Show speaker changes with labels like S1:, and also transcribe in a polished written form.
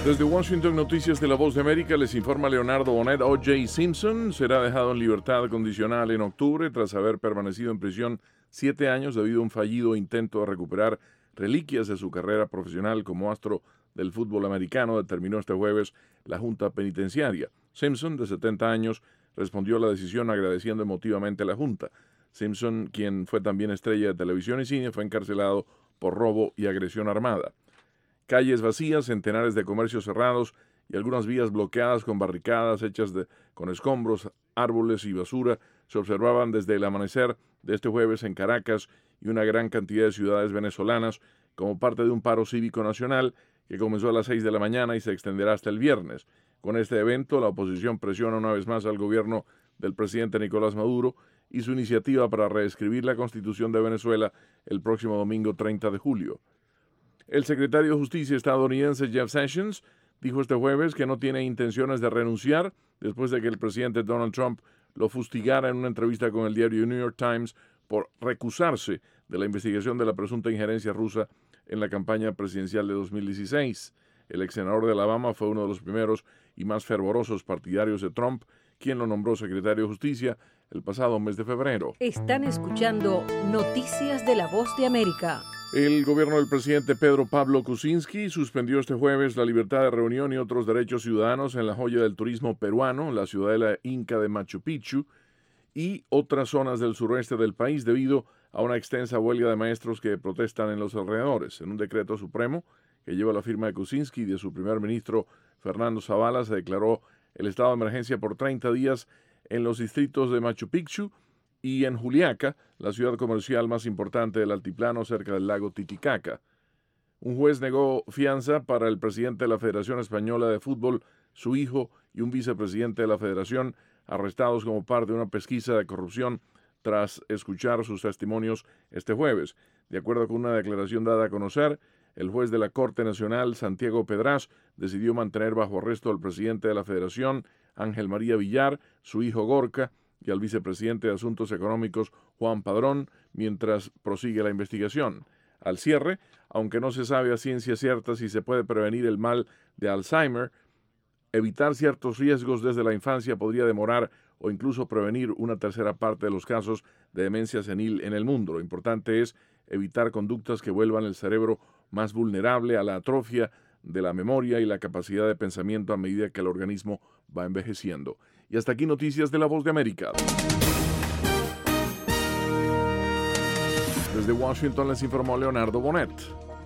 S1: Desde Washington, Noticias de la Voz de América, les informa Leonardo Bonet. O.J. Simpson será dejado en libertad condicional en octubre tras haber permanecido en prisión 7 años debido a un fallido intento de recuperar reliquias de su carrera profesional como astro del fútbol americano, determinó este jueves la Junta Penitenciaria. Simpson, de 70 años, respondió a la decisión agradeciendo emotivamente a la Junta. Simpson, quien fue también estrella de televisión y cine, fue encarcelado por robo y agresión armada. Calles vacías, centenares de comercios cerrados y algunas vías bloqueadas con barricadas hechas con escombros, árboles y basura se observaban desde el amanecer de este jueves en Caracas y una gran cantidad de ciudades venezolanas como parte de un paro cívico nacional que comenzó a las 6 de la mañana y se extenderá hasta el viernes. Con este evento, la oposición presiona una vez más al gobierno del presidente Nicolás Maduro y su iniciativa para reescribir la Constitución de Venezuela el próximo domingo 30 de julio. El secretario de Justicia estadounidense Jeff Sessions dijo este jueves que no tiene intenciones de renunciar después de que el presidente Donald Trump lo fustigara en una entrevista con el diario New York Times por recusarse de la investigación de la presunta injerencia rusa en la campaña presidencial de 2016. El ex senador de Alabama fue uno de los primeros y más fervorosos partidarios de Trump, quien lo nombró secretario de Justicia el pasado mes de febrero.
S2: Están escuchando Noticias de la Voz de América.
S1: El gobierno del presidente Pedro Pablo Kuczynski suspendió este jueves la libertad de reunión y otros derechos ciudadanos en la joya del turismo peruano, la ciudadela inca de Machu Picchu, y otras zonas del suroeste del país debido a una extensa huelga de maestros que protestan en los alrededores. En un decreto supremo que lleva la firma de Kuczynski y de su primer ministro Fernando Zavala, se declaró el estado de emergencia por 30 días en los distritos de Machu Picchu y en Juliaca, la ciudad comercial más importante del altiplano cerca del lago Titicaca. Un juez negó fianza para el presidente de la Federación Española de Fútbol, su hijo y un vicepresidente de la federación, arrestados como parte de una pesquisa de corrupción tras escuchar sus testimonios este jueves. De acuerdo con una declaración dada a conocer, el juez de la Corte Nacional, Santiago Pedraz, decidió mantener bajo arresto al presidente de la Federación, Ángel María Villar, su hijo Gorka, y al vicepresidente de Asuntos Económicos, Juan Padrón, mientras prosigue la investigación. Al cierre, aunque no se sabe a ciencia cierta si se puede prevenir el mal de Alzheimer, evitar ciertos riesgos desde la infancia podría demorar o incluso prevenir una tercera parte de los casos de demencia senil en el mundo. Lo importante es evitar conductas que vuelvan el cerebro más vulnerable a la atrofia de la memoria y la capacidad de pensamiento a medida que el organismo va envejeciendo. Y hasta aquí Noticias de la Voz de América. Desde Washington les informó Leonardo Bonet.